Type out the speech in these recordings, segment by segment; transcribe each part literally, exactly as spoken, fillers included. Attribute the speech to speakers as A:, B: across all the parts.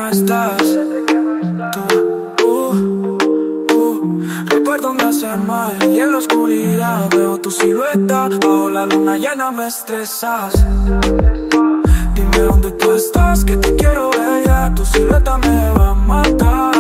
A: no estás. Tú, uh, uh, recuerdo me hace mal y en la oscuridad veo tu silueta. Bajo la luna llena me estresas. Dime dónde tú estás, que te quiero ver ya. Tu silueta me va a matar.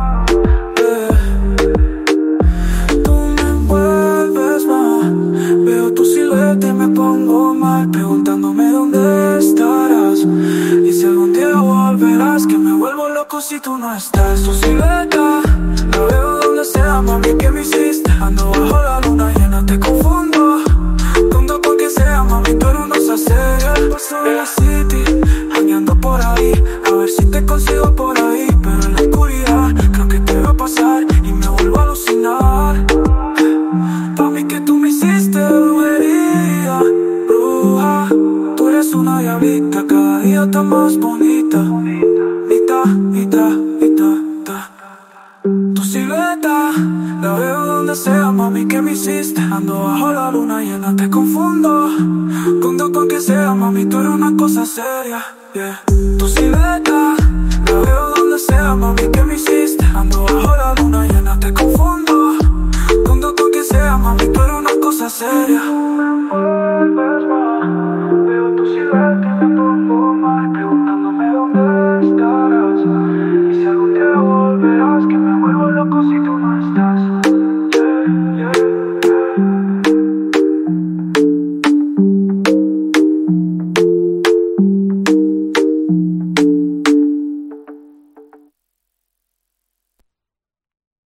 A: Y me pongo mal, preguntándome dónde estarás. Y si algún día volverás, que me vuelvo loco si tú no estás. Tu silueta, la veo donde sea, mami, ¿qué me hiciste? Ando bajo la luna llena, te confundo. Tonto porque sea, mami, tú eres una cosa seria. Paso de la city, jangueando por ahí, a ver si te consigo por ahí. Pero en la oscuridad, creo que te va a pasar y me vuelvo a alucinar. Mami, que tú me hiciste brujería, bruja. Tú eres una diablita, cada día está más bonita. Nita, nita, nita, nita. Tu silueta, la veo donde sea, mami, ¿qué me hiciste? Ando bajo la luna llena, te confundo. Con con que sea, mami, tú eres una cosa seria, yeah. Tu silueta, la veo donde sea, mami, ¿qué me hiciste? Ando bajo la luna llena.